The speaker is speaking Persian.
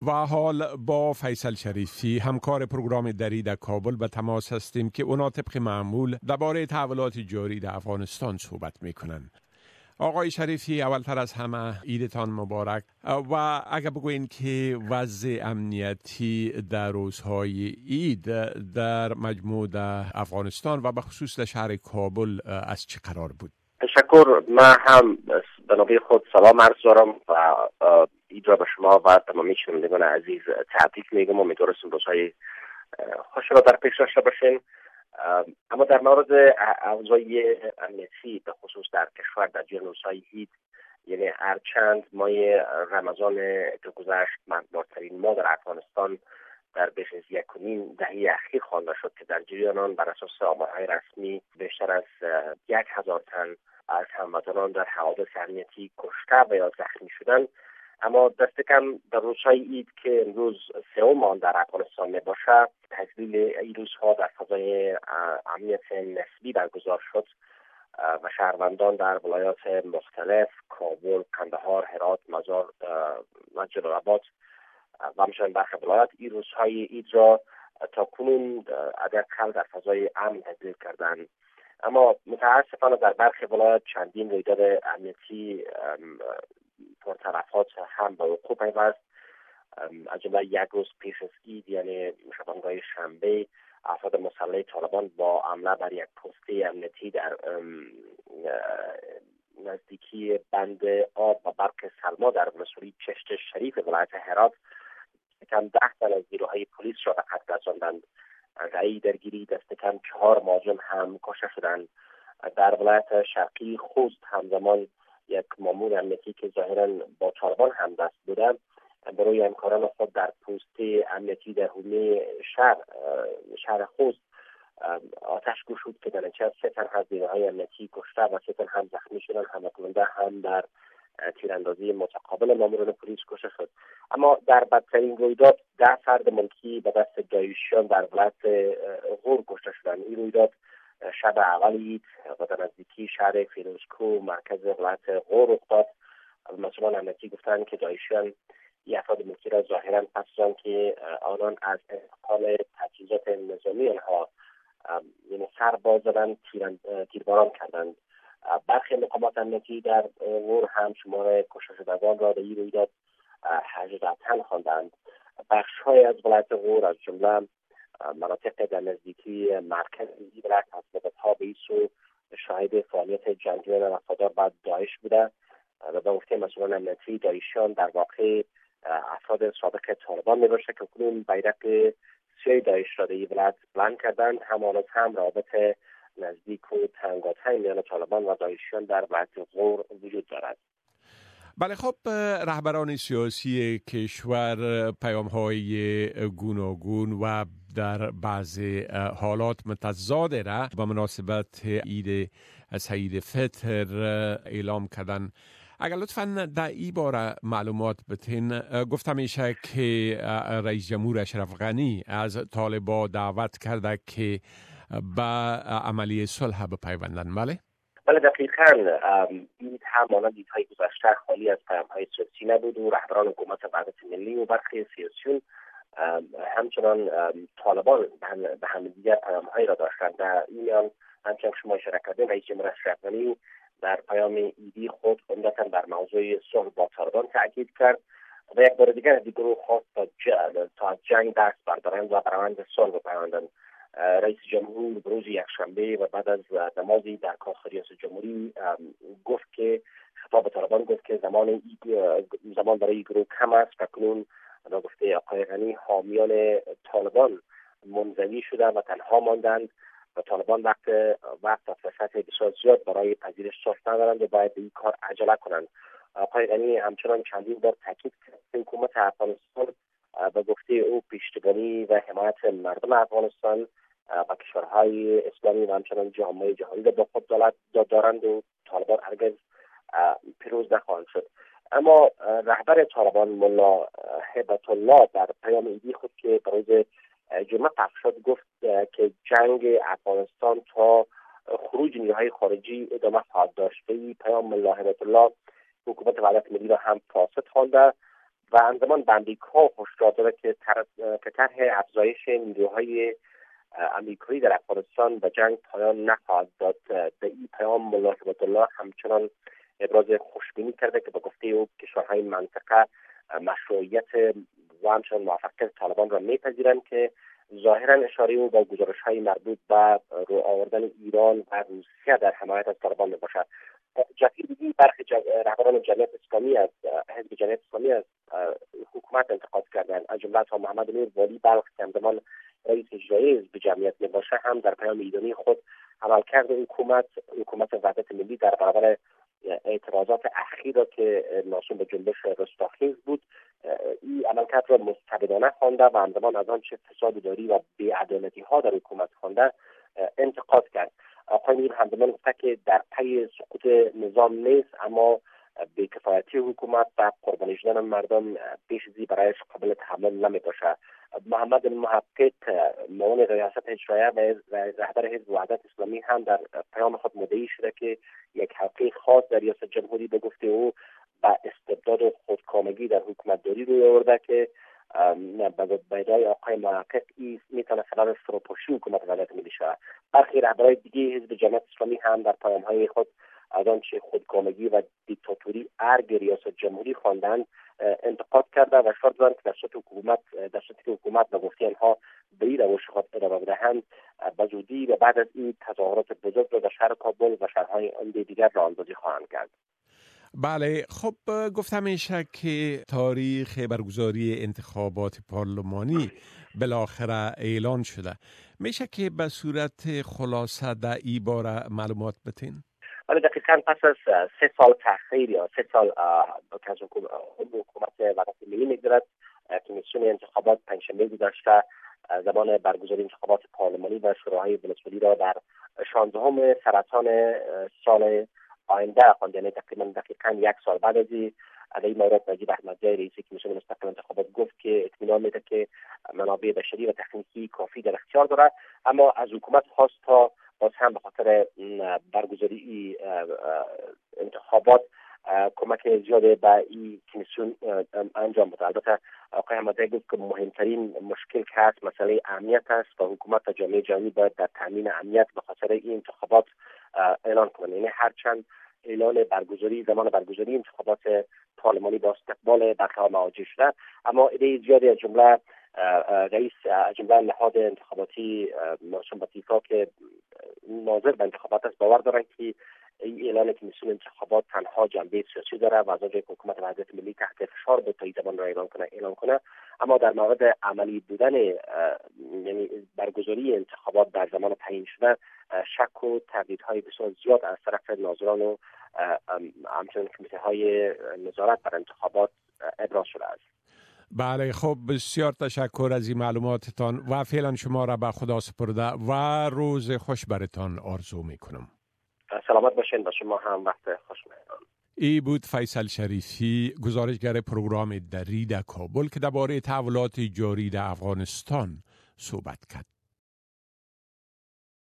و حال با فیصل شریفی همکار پروگرام دری در کابل به تماس هستیم که اونا طبق معمول درباره تحولات جاری در افغانستان صحبت میکنن. آقای شریفی، اولتر از همه عیدتان مبارک و اگر بگوین که وضع امنیتی در روزهای عید در مجموع در افغانستان و به خصوص در شهر کابل از چه قرار بود؟ تشکر. من هم به نوبه خود سلام عرض دارم و عید را به شما و تمامی شنوندگان عزیز تبریک میگم. امیدوارم روزهای خوش را در پیش داشته باشین. اما در مورد اوضاع امنیتی به خصوص در کشور در جریان روزهای عید، یعنی هرچند ماه رمضان که گذشت مرگبارترین ماه در افغانستان در بیش از 1.5 دهه اخیر خوانده شد که در جریان آن بر اساس آمارهای رسمی بیشتر از 1000 تن از هموطنان در حوادث امنیتی کشته و یا زخمی شدند. اما دست کم در روزهای عید که امروز سوم آن در افغانستان می باشد، تجلیل این روزها در فضای امنیت نسبی برگزار شد و شهروندان در ولایات مختلف کابل، قندهار، هرات، مزار و جلال‌آباد و همچنین برخی ولایات این روزهای عید را تا کنون حداقل در فضای امن تجلیل کردند. اما متاسفانه در برخی ولایات چندین رویداد امنیتی پرطرفات هم به وقوع پیوست. از جمله یک روز پیش از عید، یعنی شبانگاه شنبه، افراد مسلح طالبان با حمله بر یک پست امنیتی در نزدیکی بند آب و برق سلما در ولسوالی چشت شریف ولایت هرات کم 10 تن از نیروهای پلیس را به قتل رساندند. در این درگیری دست کم 4 مهاجم هم کشته شدند. در ولایت شرقی خوست همزمان یک مامور امنیتی که ظاهراً با طالبان هم دست بودند برای همکاران خود در پست امنیتی در حومه شهر خوست آتش گشود که در نتیجه 3 تن از نیروهای امنیتی کشته و 3 تن هم زخمی شدند. حمله هم در تیراندازی متقابل ماموران پلیس کشته شد. اما در بدترین رویداد 10 فرد ملکی به دست داعشیان در ولایت غور کشته شدند. این رویداد شب اول عید و در نزدیکی شهر فیروزکو مرکز ولایت غور رخ داد. مسئولان امنیتی گفتند که داعشیان این افراد ملکی را ظاهراً پس از آنکه آنان از انتقال تجهیزات نظامی آنها یعنی سر باز زدند تیرباران کردند. برخی مقامات امنیتی در غور هم شمار کشته شدگان را به این رویداد 18 تن خواندند. بخش‌های از ولایت غور از جمله مناطق در نزدیکی مرکز این ولایت از مدت‌ها به این سو شاهد فعالیت جنگجویان وفادار به داعش بوده و به گفته مسئولان امنیتی داعشیان در واقع افراد سابق طالبان می‌باشند که کنون بیرق سیاه داعش را در این ولایت بلند کردند. همانند هم روابط نزدیک و تنگاتنگ میان طالبان و داعشیان در ولایت غور وجود دارد. بله، خب رهبران سیاسی کشور پیام‌های گوناگون و در بعضی حالات متضاد را به مناسبت عید سعید فطر اعلام کردن. اگر لطفاً در این باره معلومات بتین. گفته میشه که رئیس جمهور اشرف غنی از طالبان دعوت کرده که به عملی صلح بپیوندند. بله دقیقاً. عید هم مانند عیدهای گذشته خالی از پیام‌های سیاسی نبود و رهبران حکومت وحدت ملی و برخی سیاسیون همچنان طالبان به همدیگر پیام‌هایی را داشتند. در این میان همچنان شما اشاره کردین رئیس جمهور اشرف غنی در پیام عیدی خود عمدتاً بر موضوع صلح با طالبان تاکید کرد و یک بار دیگر از این گروه خواست تا جنگ دست بردارند و برآورد صلح بپیوندند. رئیس جمهور روز یکشنبه و بعد از نمازی در کاخ ریاست جمهوری گفت که خطاب طالبان گفت که زمان برای این گروه کم است و کنون به گفته آقای غنی حامیان طالبان منزوی شده و تنها ماندند و طالبان وقت و فرصت بسیار زیاد برای پذیرش صلح ندارند و باید به این کار عجله کنند. آقای غنی همچنان چندین بار تاکید کرد که حکومت افغانستان به گفته او پشتیبانی و حمایت مردم افغانستان و کشورهای اسلامی و همچنان جامعه جهانی را با خود دارند و طالبان هرگز پیروز نخواهند شد. اما رهبر طالبان ملا هیبت الله در پیام عیدی خود که به روز جمعه پخش شد گفت که جنگ افغانستان تا خروج نیروهای خارجی ادامه خواهد داشت. به این پیام ملا هیبت الله حکومت وحدت ملی را هم فاسد خوانده و همزمان به امریکا هشدار داده که طرح افزایش نیروهای امریکایی در افغانستان و جنگ پایان نخواهد داد. به این پیام ملا هبت الله همچنان ابراز خوشبینی کرده که با گفته او کشورهای منطقه مشروعیت و همچنان موفقیت طالبان را میپذیرند که ظاهرا اشاره او با گزارش‌های مربوط به رو آوردن ایران و روسیه در حمایت از طالبان میباشد. جفیر دیگی برخی رهبران جمعیت اسلامی از حزب جمعیت اسلامی از حکومت انتقاد کردند، از جمله تا محمد نور والی بلخ که همزمان رئیس اجرایی حزب جمعیت میباشد هم در پیام ایرانی خود عملکرد حکومت وحدت ملی در برابر اعتراضات اخیر را که ناشون به جنبش رستاخیز بود این عملکرد را مستبدانه خوانده و همزمان از آنچه فساد اداری و بی‌عدالتی ها در حکومت خوانده انتقاد کرد. آقای نور همزمان گفته که در پی سقوط نظام نیست، اما بی‌کفایتی حکومت و قربانی شدن مردم بیش ازی برایش قابل تحمل نمیباشد. محمد محقق معاون ریاست اجراییه و رهبر حزب وحدت اسلامی هم در پیام خود مدعی شده که یک حلقه خاص در ریاست جمهوری به گفته او با استبداد و خودکامگی در حکومتداری روی آورده که به ادعای آقای محقق این میتونه سبب فروپاشی حکومت وحدت ملی شود. برخی رهبران دیگه حزب جمعیت اسلامی هم در پیام‌های خود از آنچه خودکامگی و دیکتاتوری ارگ ریاست جمهوری خواندند انتقاد کرده و اشاره دادند که در صورتی که حکومت به گفته آنها به این روش خود ادامه بدهند به زودی و بعد از این تظاهرات بزرگ را در شهر کابل و شهرهای دیگر راه اندازی خواهند کرد. بله، خب گفتم میشه که تاریخ برگزاری انتخابات پارلمانی بالاخره اعلان شده. میشه که به صورت خلاصه در این باره معلومات بتین؟ ولی دقیقاً پس از 3 سال تأخیر یا 3 سال که از حکومت وحدت ملی میگذرد، کمیسیون انتخابات پنجشنبه گذشته زمان برگزاری انتخابات پارلمانی و شوراهای ولسوالی را در 16 سرطان سال آینده خواند، یعنی دقیقاً 1 سال بعد از این مورد نجیب احمدزی رئیس کمیسیون مستقل انتخابات گفت که اطمینان میده که منابع بشری و تکنیکی کافی در اختیار دارد، اما از حکومت خواست تا باز هم به خاطر برگزاری انتخابات کمک زیاده به این کمیسیون انجام بده. البته آقای احمدزی گفت که مهمترین مشکل که هست مسئله امنیت است و حکومت و جامعه جهانی باید در تامین امنیت به خاطر این انتخابات اعلان کنند. یعنی هرچند اعلان زمان برگزاری انتخابات پارلمانی با استقبال برخی مواجه شده، اما عده زیادی از جمله نهاد انتخاباتی موسوم به فیفا که ناظر به انتخابات است باور دارند که این اعلان کمیسیون انتخابات تنها جنبه سیاسی داره و از آنجایی که حکومت وحدت ملی تحت فشار بود تا این زمان را اعلان کنه، اما در مورد عملی بودن یعنی برگزاری انتخابات در زمان تعیین شده شک و تردیدهای بسیار زیاد از طرف ناظران و همچنین کمیته های نظارت بر انتخابات ابراز شده است. بله، خب بسیار تشکر از این معلوماتتان و فعلا شما را به خدا سپرده و روز خوش برتان آرزو میکنم. سلامت باشین، با شما هم وقت خوش میکنم. ای بود فیصل شریفی، گزارشگر پروگرام دری در کابل که درباره تحولات جاری در افغانستان صحبت کرد.